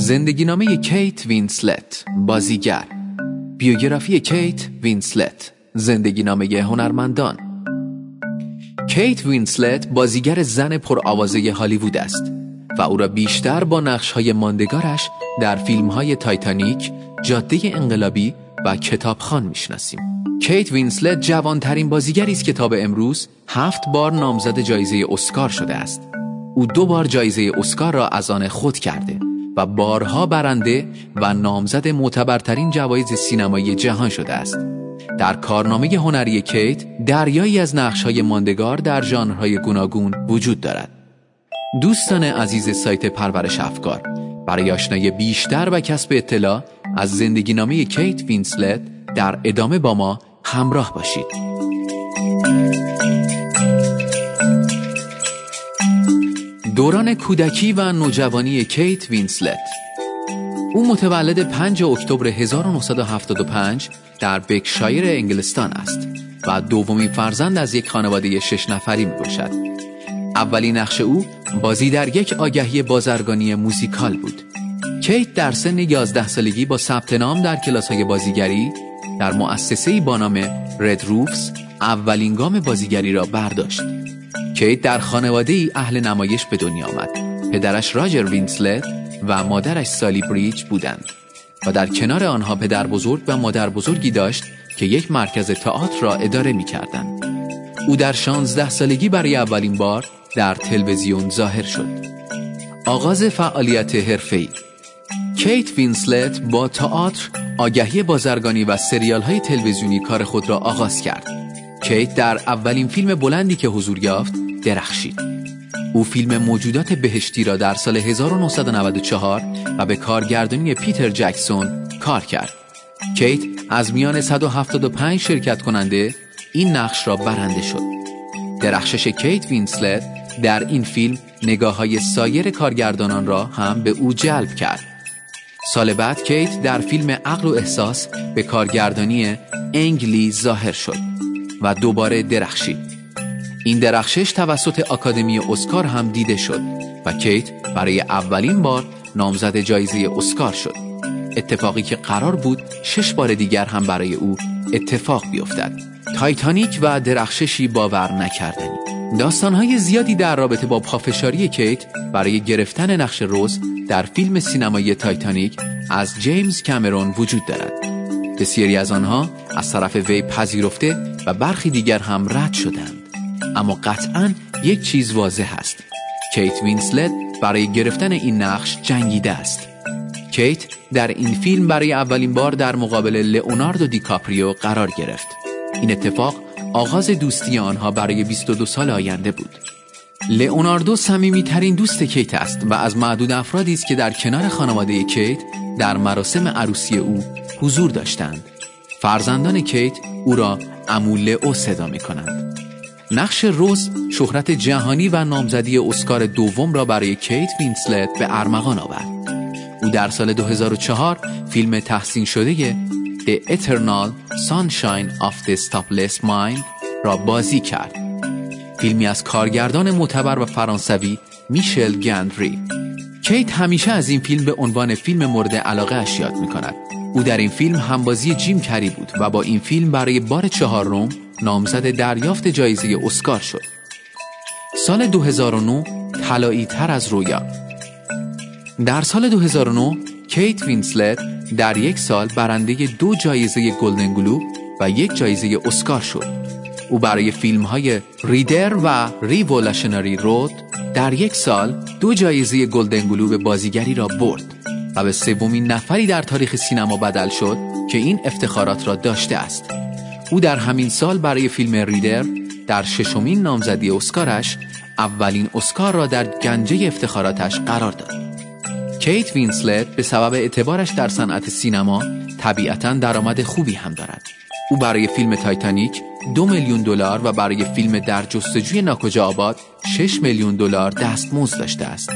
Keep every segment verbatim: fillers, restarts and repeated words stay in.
زندگینامه کیت وینسلت، بازیگر. بیوگرافی کیت وینسلت، زندگینامه هنرمندان. کیت وینسلت بازیگر زن پرآوازه هالیوود است و او را بیشتر با نقش‌های ماندگارش در فیلم‌های تایتانیک، جاده انقلابی و کتابخوان می‌شناسیم. کیت وینسلت جوانترین بازیگری است که تا به امروز هفت بار نامزد جایزه اسکار شده است. او دو بار جایزه اسکار را از آن خود کرده و بارها برنده و نامزد معتبرترین جوایز سینمایی جهان شده است. در کارنامه هنری کیت دریایی از نقش‌های ماندگار در ژانرهای گوناگون وجود دارد. دوستان عزیز سایت پرورش افکار، برای آشنایی بیشتر و کسب اطلاع از زندگینامه کیت وینسلت در ادامه با ما همراه باشید. دوران کودکی و نوجوانی کیت وینسلت. او متولد پنجم اکتبر هزار و نهصد و هفتاد و پنج در بکشایر انگلستان است و دومین فرزند از یک خانواده شش نفری میباشد. اولین نقش او بازی در یک آگهی بازرگانی موزیکال بود. کیت در سن یازده سالگی با ثبت نام در کلاس‌های بازیگری در مؤسسه‌ای با نام رد روفز اولین گام بازیگری را برداشت. کیت در خانواده‌ای اهل نمایش به دنیا آمد. پدرش راجر وینسلت و مادرش سالی بریج بودند و در کنار آنها پدر بزرگ و مادر بزرگی داشت که یک مرکز تئاتر را اداره می‌کردند. او در شانزده سالگی برای اولین بار در تلویزیون ظاهر شد. آغاز فعالیت حرفه‌ای. کیت وینسلت با تئاتر، آگهی بازرگانی و سریال‌های تلویزیونی کار خود را آغاز کرد. کیت در اولین فیلم بلندی که حضور یافت درخشید. او فیلم موجودات بهشتی را در سال هزار و نهصد و نود و چهار و به کارگردانی پیتر جکسون کار کرد. کیت از میان صد و هفتاد و پنج شرکت کننده این نقش را برنده شد. درخشش کیت وینسلت در این فیلم نگاه‌های سایر کارگردانان را هم به او جلب کرد. سال بعد کیت در فیلم عقل و احساس به کارگردانی انگ لی ظاهر شد و دوباره درخشید. این درخشش توسط آکادمی اسکار هم دیده شد و کیت برای اولین بار نامزد جایزه اسکار شد. اتفاقی که قرار بود شش بار دیگر هم برای او اتفاق بیفتد. تایتانیک و درخششی باور نکردنی. داستان‌های زیادی در رابطه با پافشاری کیت برای گرفتن نقش روز در فیلم سینمایی تایتانیک از جیمز کامرون وجود دارد. بسیاری از آنها از طرف وی پذیرفته و برخی دیگر هم رد شدند. اما قطعاً یک چیز واضح است: کیت وینسلت برای گرفتن این نقش جنگیده است. کیت در این فیلم برای اولین بار در مقابل لئوناردو دیکاپریو قرار گرفت. این اتفاق آغاز دوستی آنها برای بیست و دو سال آینده بود. لئوناردو صمیمی‌ترین دوست کیت است و از معدود افرادی است که در کنار خانواده کیت در مراسم عروسی او حضور داشتند. فرزندان کیت او را عمو لئو صدا می‌کنند. نقش روز شهرت جهانی و نامزدی اسکار دوم را برای کیت وینسلت به ارمغان آورد. او در سال دو هزار و چهار فیلم تحسین شده The Eternal Sunshine of the Spotless Mind را بازی کرد. فیلمی از کارگردان معتبر و فرانسوی میشل گاندری. کیت همیشه از این فیلم به عنوان فیلم مورد علاقه اش یاد می‌کند. او در این فیلم همبازی جیم کری بود و با این فیلم برای بار چهارم نامزد دریافت جایزه اسکار شد. سال دو هزار و نه طلایی تر از رویا. در سال دو هزار و نه کیت وینسلت در یک سال برنده دو جایزه گلدن گلوب و یک جایزه اسکار شد. او برای فیلم‌های ریدر و ریولوشنری رود در یک سال دو جایزه گلدن گلوب بازیگری را برد و به سومین نفری در تاریخ سینما بدل شد که این افتخارات را داشته است. او در همین سال برای فیلم ریدر در ششمین نامزدی اسکارش اولین اسکار را در گنجه افتخاراتش قرار داد. کیت وینسلت به سبب اعتبارش در صنعت سینما طبیعتاً درآمد خوبی هم دارد. او برای فیلم تایتانیک دو میلیون دلار و برای فیلم در جستجوی ناکجا آباد شش میلیون دلار دستمزد داشته است.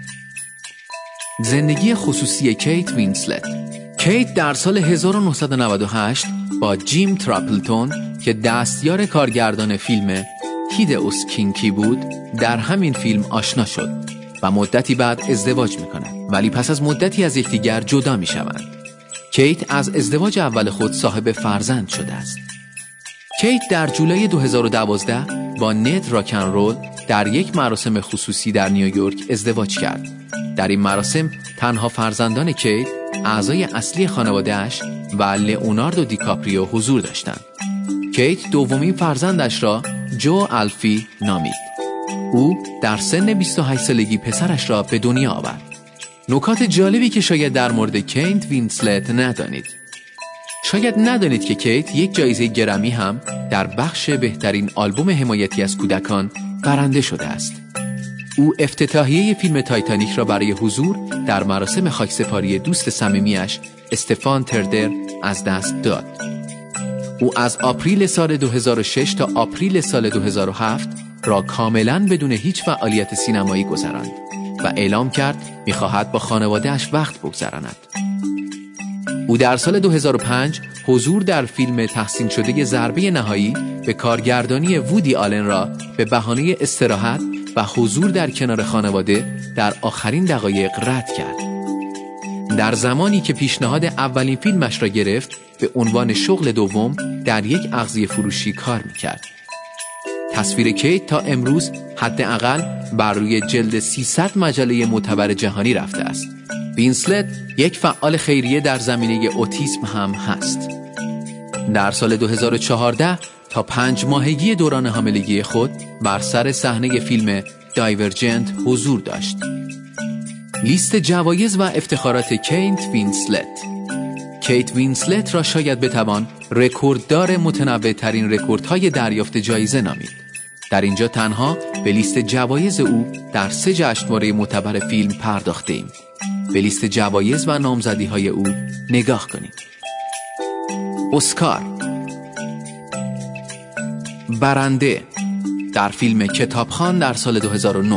زندگی خصوصی کیت وینسلت. کیت در سال هزار و نهصد و نود و هشت با جیم تراپلتون که دستیار کارگردان فیلم هیدئوس کینکی بود در همین فیلم آشنا شد و مدتی بعد ازدواج میکنه ولی پس از مدتی از یکدیگر جدا می شوند. کیت از ازدواج اول خود صاحب فرزند شده است. کیت در جولای دو هزار و دوازده با ند راکن رول در یک مراسم خصوصی در نیویورک ازدواج کرد. در این مراسم تنها فرزندان کیت، اعضای اصلی خانواده‌اش و لئوناردو دیکاپریو حضور داشتند. کیت دومین فرزندش را جو الفی نامید. او در سن بیست و هشت سالگی پسرش را به دنیا آورد. نکات جالبی که شاید در مورد کیت وینسلت ندانید. شاید ندانید که کیت یک جایزه گرمی هم در بخش بهترین آلبوم حمایتی از کودکان برنده شده است. او افتتاحیه فیلم تایتانیک را برای حضور در مراسم خاکسپاری دوست صمیمیش استفان تردر از دست داد. او از آپریل سال دو هزار و شش تا آپریل سال دو هزار و هفت را کاملاً بدون هیچ فعالیت سینمایی گذراند و اعلام کرد می‌خواهد با خانواده‌اش وقت بگذراند. او در سال دو هزار و پنج حضور در فیلم تحسین شده ضربه نهایی به کارگردانی وودی آلن را به بهانه استراحت و حضور در کنار خانواده در آخرین دقایق رد کرد. در زمانی که پیشنهاد اولین فیلمش را گرفت، به عنوان شغل دوم در یک اغذیه فروشی کار میکرد. تصویر کیت تا امروز حداقل بر روی جلد سیصد مجله معتبر جهانی رفته است. وینسلت یک فعال خیریه در زمینه اوتیسم هم هست. در سال دو هزار و چهارده تا پنج ماهگی دوران حاملگی خود بر سر صحنه فیلم دایورجنت حضور داشت. لیست جوایز و افتخارات کیت وینسلت. کیت وینسلت را شاید بتوان رکورددار متنوع ترین رکوردهای دریافت جایزه نامید. در اینجا تنها به لیست جوایز او در سه جشنواره معتبر فیلم پرداخته ایم. به لیست جوایز و نامزدی‌های او نگاه کنید. اسکار: برنده در فیلم کتابخوان در سال دو هزار و نه.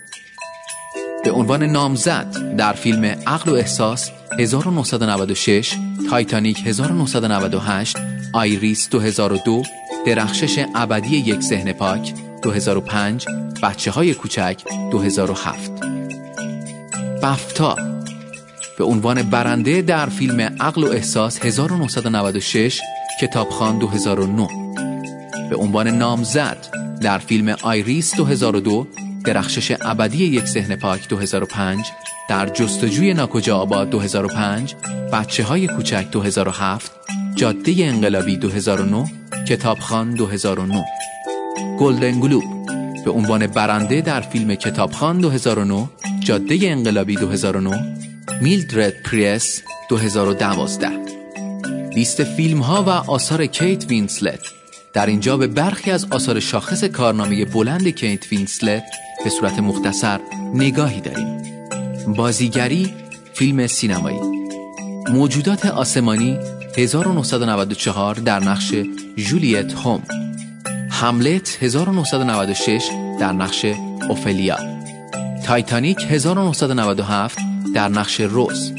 به عنوان نامزد در فیلم عقل و احساس هزار و نهصد و نود و شش، تایتانیک هزار و نهصد و نود و هشت، آیریس دو هزار و دو، درخشش ابدی یک ذهن پاک دو هزار و پنج، بچه های کوچک دو هزار و هفت. بفتا: به عنوان برنده در فیلم عقل و احساس هزار و نهصد و نود و شش، کتابخوان دو هزار و نه. به عنوان نامزد در فیلم آیریس دو هزار و دو، درخشش ابدی یک ذهن پاک دو هزار و پنج، در جستجوی ناکجا آباد دو هزار و پنج، بچه های کوچک دو هزار و هفت، جاده انقلابی دو هزار و نه، کتابخوان دو هزار و نه. گلدن گلوب: به عنوان برنده در فیلم کتابخوان دو هزار و نه، جاده انقلابی دو هزار و نه، میلدرد پریس دو هزار و دوازده. لیست فیلم ها و آثار کیت وینسلت. در اینجا به برخی از آثار شاخص کارنامه بلند کیت وینسلت به صورت مختصر نگاهی داریم. بازیگری، فیلم سینمایی. موجودات آسمانی هزار و نهصد و نود و چهار در نقش جولیت هوم. هملت هزار و نهصد و نود و شش در نقش اوفلیا. تایتانیک هزار و نهصد و نود و هفت در نقش روز.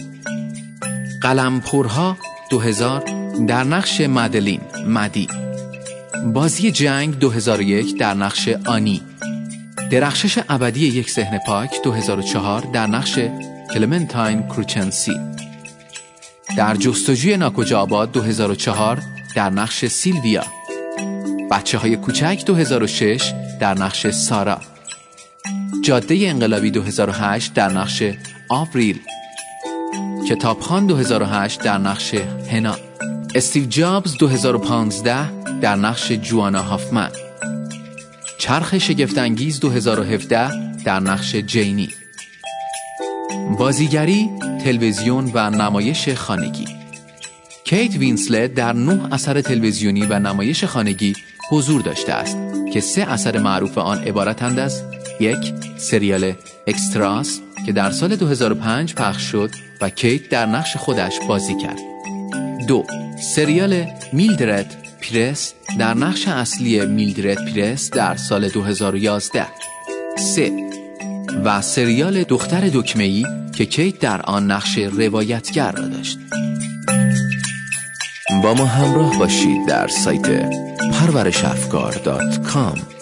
قلمپرها دو هزار در نقش مادلین مدی. بازی جنگ دو هزار و یک در نقش آنی. درخشش ابدی یک ذهن پاک دو هزار و چهار در نقش کلمنتاین کروچنسی. در جستجوی ناکجا آباد دو هزار و چهار در نقش سیلویا. بچه های کوچک دو هزار و شش در نقش سارا. جاده انقلابی دو هزار و هشت در نقش آوریل. کتابخوان دو هزار و هشت در نقش هنا. استیو جابز دو هزار و پانزده در نقش جوانا هافمن. چرخ شگفت‌انگیز دو هزار و هفده در نقش جینی. بازیگری، تلویزیون و نمایش خانگی. کیت وینسلت در نه اثر تلویزیونی و نمایش خانگی حضور داشته است که سه اثر معروف آن عبارتند از: یک، سریال اکستراس که در سال دو هزار و پنج پخش شد و کیت در نقش خودش بازی کرد. دو، سریال میلدرد پریس در نقش اصلی میلدرد پریس در سال دو هزار و یازده. سه، و سریال دختر دکمه‌ای که کیت در آن نقش روایتگر را داشت. با ما همراه باشید در سایت پرورش افکار دات کام.